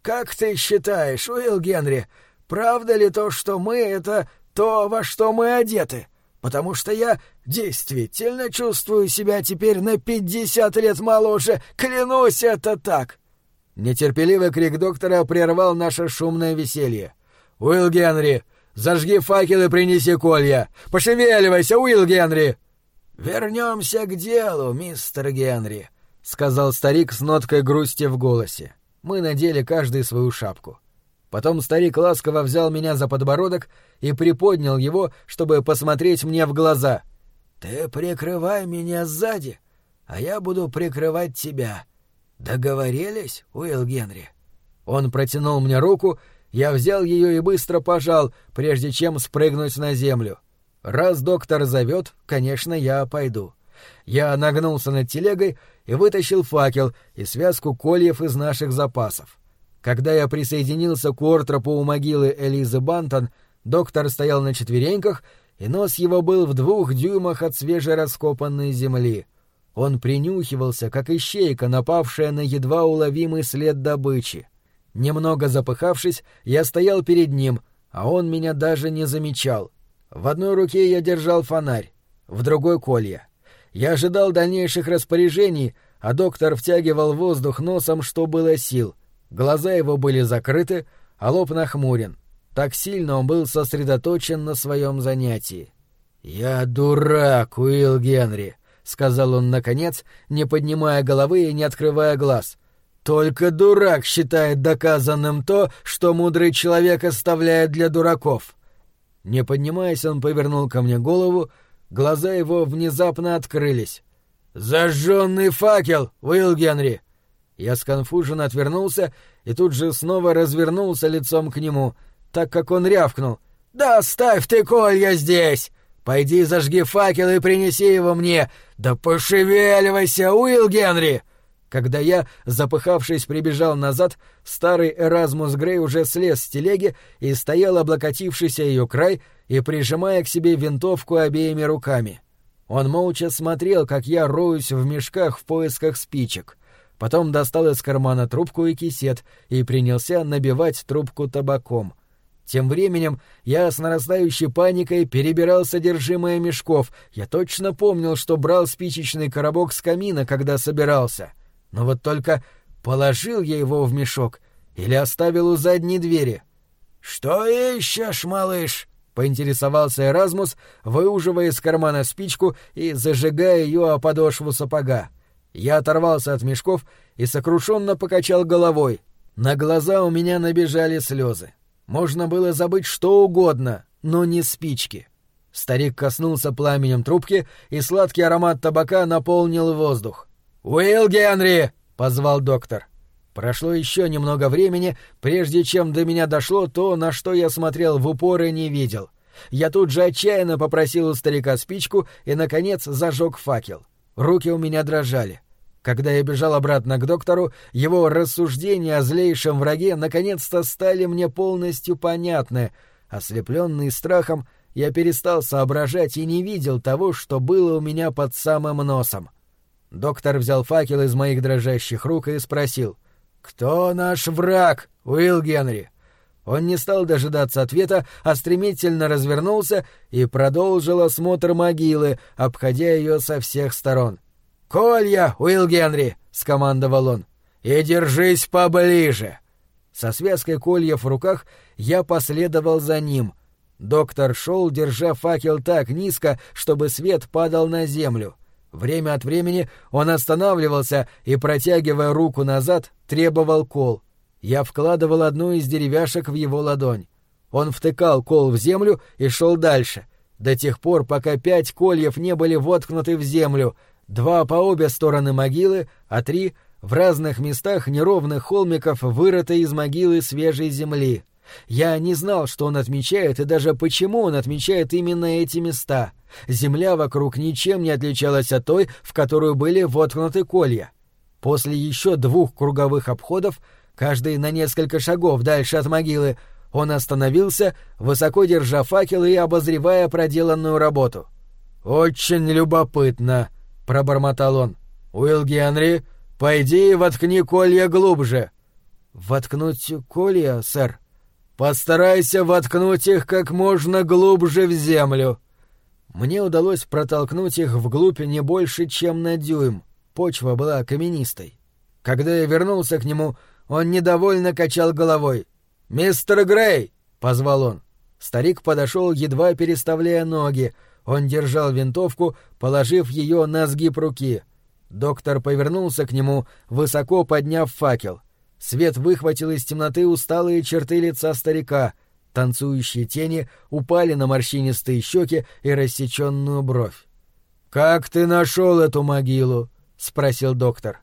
Как ты считаешь, Уилл Генри, правда ли то, что мы — это то, во что мы одеты? Потому что я действительно чувствую себя теперь на 50 лет моложе. Клянусь, это так!» Нетерпеливый крик доктора прервал наше шумное веселье. «Уилл Генри, зажги факел и принеси колья! Пошевеливайся, Уилл Генри!» «Вернемся к делу, мистер Генри», — сказал старик с ноткой грусти в голосе. Мы надели каждый свою шапку. Потом старик ласково взял меня за подбородок и приподнял его, чтобы посмотреть мне в глаза. «Ты прикрывай меня сзади, а я буду прикрывать тебя. Договорились, Уилл Генри?» Он протянул мне руку, я взял ее и быстро пожал, прежде чем спрыгнуть на землю. Раз доктор зовет, конечно, я пойду. Я нагнулся над телегой и вытащил факел и связку кольев из наших запасов. Когда я присоединился к Уортропу у могилы Элизы Бантон, доктор стоял на четвереньках, и нос его был в 2 дюймах от свежераскопанной земли. Он принюхивался, как ищейка, напавшая на едва уловимый след добычи. Немного запыхавшись, я стоял перед ним, а он меня даже не замечал. В одной руке я держал фонарь, в другой — колья. Я ожидал дальнейших распоряжений, а доктор втягивал воздух носом, что было сил. Глаза его были закрыты, а лоб нахмурен. Так сильно он был сосредоточен на своем занятии. «Я дурак, Уилл Генри», — сказал он наконец, не поднимая головы и не открывая глаз. «Только дурак считает доказанным то, что мудрый человек оставляет для дураков». Не поднимаясь, он повернул ко мне голову, глаза его внезапно открылись. «Зажженный факел, Уилл Генри!» Я сконфуженно отвернулся и тут же снова развернулся лицом к нему, так как он рявкнул. «Да оставь ты колья здесь! Пойди зажги факел и принеси его мне! Да пошевеливайся, Уилл Генри!» Когда я, запыхавшись, прибежал назад, старый Эразмус Грей уже слез с телеги и стоял, облокотившись о ее край и прижимая к себе винтовку обеими руками. Он молча смотрел, как я роюсь в мешках в поисках спичек. Потом достал из кармана трубку и кисет и принялся набивать трубку табаком. Тем временем я с нарастающей паникой перебирал содержимое мешков. Я точно помнил, что брал спичечный коробок с камина, когда собирался. Но вот только положил я его в мешок или оставил у задней двери. «Что ищешь, малыш?» — поинтересовался Эразмус, выуживая из кармана спичку и зажигая ее о подошву сапога. Я оторвался от мешков и сокрушенно покачал головой. На глаза у меня набежали слезы. Можно было забыть что угодно, но не спички. Старик коснулся пламенем трубки, и сладкий аромат табака наполнил воздух. «Уилл Генри!» — позвал доктор. Прошло еще немного времени, прежде чем до меня дошло то, на что я смотрел в упор и не видел. Я тут же отчаянно попросил у старика спичку и, наконец, зажег факел. Руки у меня дрожали. Когда я бежал обратно к доктору, его рассуждения о злейшем враге наконец-то стали мне полностью понятны. Ослепленный страхом, я перестал соображать и не видел того, что было у меня под самым носом. Доктор взял факел из моих дрожащих рук и спросил: «Кто наш враг, Уилл Генри?» Он не стал дожидаться ответа, а стремительно развернулся и продолжил осмотр могилы, обходя ее со всех сторон. «Колья, Уилл Генри!» — скомандовал он. «И держись поближе!» Со связкой кольев в руках я последовал за ним. Доктор шел, держа факел так низко, чтобы свет падал на землю. Время от времени он останавливался и, протягивая руку назад, требовал кол. Я вкладывал одну из деревяшек в его ладонь. Он втыкал кол в землю и шел дальше, до тех пор, пока 5 кольев не были воткнуты в землю, 2 по обе стороны могилы, а 3 в разных местах неровных холмиков, вырыты из могилы свежей земли. Я не знал, что он отмечает, и даже почему он отмечает именно эти места. Земля вокруг ничем не отличалась от той, в которую были воткнуты колья. После еще 2 круговых обходов, каждый на несколько шагов дальше от могилы, он остановился, высоко держа факел и обозревая проделанную работу. «Очень любопытно», — пробормотал он. «Уилл Генри, пойди и воткни колья глубже». «Воткнуть колья, сэр?» «Постарайся воткнуть их как можно глубже в землю». Мне удалось протолкнуть их вглубь не больше, чем на дюйм. Почва была каменистой. Когда я вернулся к нему, он недовольно качал головой. «Мистер Грей!» — позвал он. Старик подошел, едва переставляя ноги. Он держал винтовку, положив ее на сгиб руки. Доктор повернулся к нему, высоко подняв факел. Свет выхватил из темноты усталые черты лица старика. Танцующие тени упали на морщинистые щеки и рассеченную бровь. «Как ты нашел эту могилу?» — спросил доктор.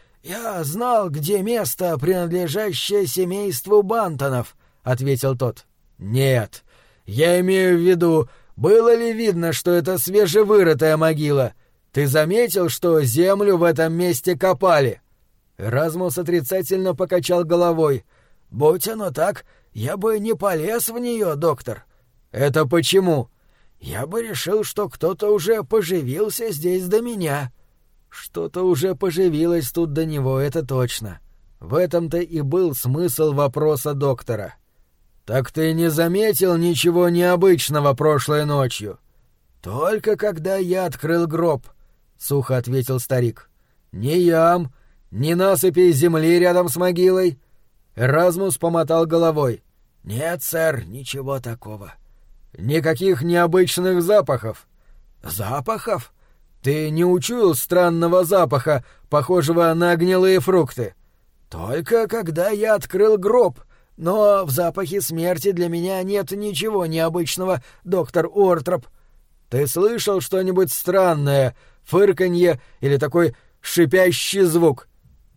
«Я знал, где место, принадлежащее семейству Бантонов», — ответил тот. «Нет, я имею в виду, было ли видно, что это свежевырытая могила? Ты заметил, что землю в этом месте копали?» Эразмус отрицательно покачал головой. «Будь оно так, я бы не полез в нее, доктор». «Это почему?» «Я бы решил, что кто-то уже поживился здесь до меня». Что-то уже поживилось тут до него, это точно. В этом-то и был смысл вопроса доктора. «Так ты не заметил ничего необычного прошлой ночью?» «Только когда я открыл гроб», — сухо ответил старик. «Ни ям, ни насыпи земли рядом с могилой?» Эразмус помотал головой. «Нет, сэр, ничего такого». «Никаких необычных запахов?» «Запахов? Ты не учуял странного запаха, похожего на гнилые фрукты?» «Только когда я открыл гроб. Но в запахе смерти для меня нет ничего необычного, доктор Уортроп». «Ты слышал что-нибудь странное, фырканье или такой шипящий звук?»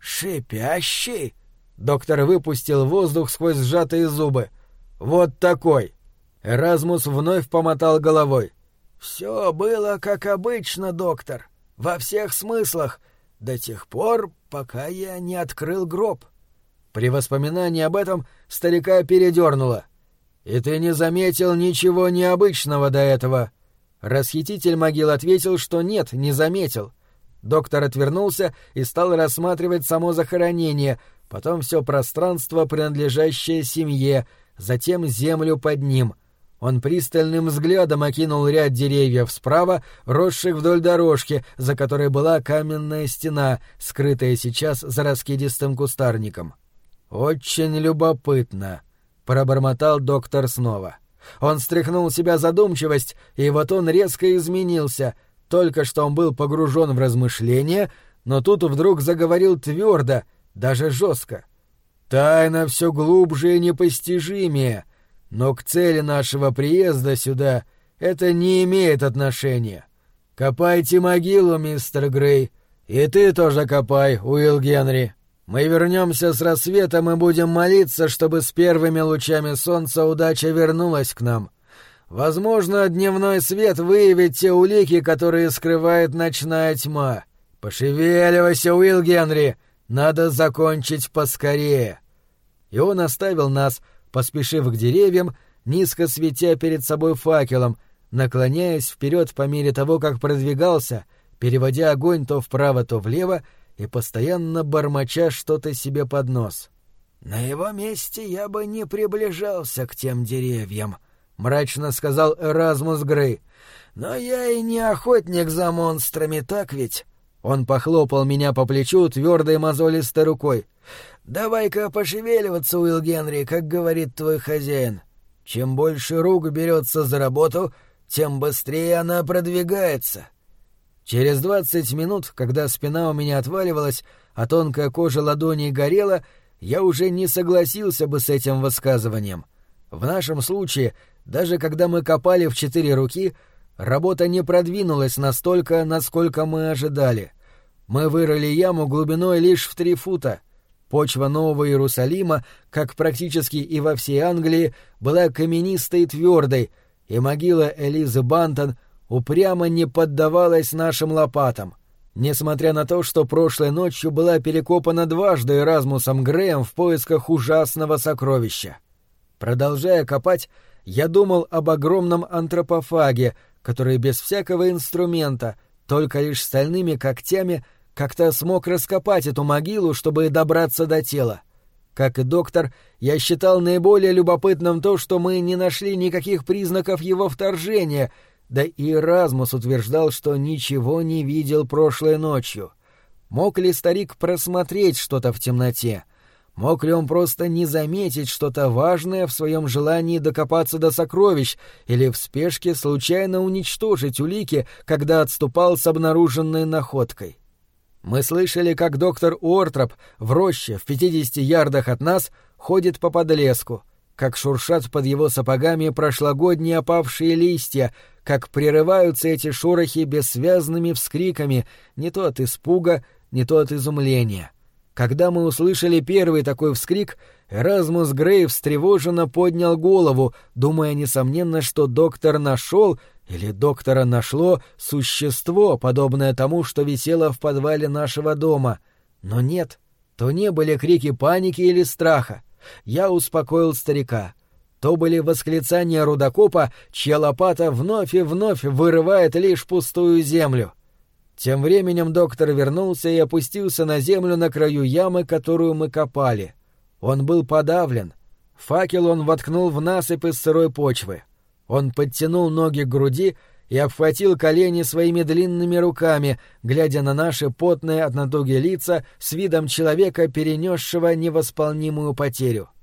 «Шипящий?» Доктор выпустил воздух сквозь сжатые зубы. «Вот такой». Эразмус вновь помотал головой. «Все было как обычно, доктор, во всех смыслах, до тех пор, пока я не открыл гроб». При воспоминании об этом старика передернуло. «И ты не заметил ничего необычного до этого?» Расхититель могил ответил, что нет, не заметил. Доктор отвернулся и стал рассматривать само захоронение, потом все пространство, принадлежащее семье, затем землю под ним. Он пристальным взглядом окинул ряд деревьев справа, росших вдоль дорожки, за которой была каменная стена, скрытая сейчас за раскидистым кустарником. «Очень любопытно», — пробормотал доктор снова. Он стряхнул с себя задумчивость, и вот он резко изменился. Только что он был погружен в размышления, но тут вдруг заговорил твердо, даже жестко. «Тайна все глубже и непостижимее, но к цели нашего приезда сюда это не имеет отношения. Копайте могилу, мистер Грей, и ты тоже копай, Уилл Генри. Мы вернемся с рассветом и будем молиться, чтобы с первыми лучами солнца удача вернулась к нам. Возможно, дневной свет выявит те улики, которые скрывает ночная тьма. Пошевеливайся, Уилл Генри, надо закончить поскорее». И он оставил нас, поспешив к деревьям, низко светя перед собой факелом, наклоняясь вперед по мере того, как продвигался, переводя огонь то вправо, то влево, и постоянно бормоча что-то себе под нос. «На его месте я бы не приближался к тем деревьям», — мрачно сказал Эразмус Грей. «Но я и не охотник за монстрами, так ведь?» Он похлопал меня по плечу твердой мозолистой рукой. «Давай-ка пошевеливаться, Уилл Генри, как говорит твой хозяин. Чем больше рук берется за работу, тем быстрее она продвигается». Через 20 минут, когда спина у меня отваливалась, а тонкая кожа ладоней горела, я уже не согласился бы с этим высказыванием. В нашем случае, даже когда мы копали в 4 руки, работа не продвинулась настолько, насколько мы ожидали. Мы вырыли яму глубиной лишь в 3 фута. Почва Нового Иерусалима, как практически и во всей Англии, была каменистой и твердой, и могила Элизы Бантон упрямо не поддавалась нашим лопатам, несмотря на то, что прошлой ночью была перекопана дважды Эразмусом Греем в поисках ужасного сокровища. Продолжая копать, я думал об огромном антропофаге, который без всякого инструмента, только лишь стальными когтями, как-то смог раскопать эту могилу, чтобы добраться до тела. Как и доктор, я считал наиболее любопытным то, что мы не нашли никаких признаков его вторжения, да и Эразмус утверждал, что ничего не видел прошлой ночью. Мог ли старик просмотреть что-то в темноте? Мог ли он просто не заметить что-то важное в своем желании докопаться до сокровищ или в спешке случайно уничтожить улики, когда отступал с обнаруженной находкой? Мы слышали, как доктор Уортроп в роще в 50 ярдах от нас ходит по подлеску, как шуршат под его сапогами прошлогодние опавшие листья, как прерываются эти шорохи бессвязными вскриками, не то от испуга, не то от изумления. Когда мы услышали первый такой вскрик, Эразмус Грей встревоженно поднял голову, думая, несомненно, что доктор нашел или доктора нашло существо, подобное тому, что висело в подвале нашего дома. Но нет, то не были крики паники или страха. Я успокоил старика. То были восклицания рудокопа, чья лопата вновь и вновь вырывает лишь пустую землю. Тем временем доктор вернулся и опустился на землю на краю ямы, которую мы копали. Он был подавлен. Факел он воткнул в насыпь из сырой почвы. Он подтянул ноги к груди и обхватил колени своими длинными руками, глядя на наши потные от натуги лица с видом человека, перенесшего невосполнимую потерю.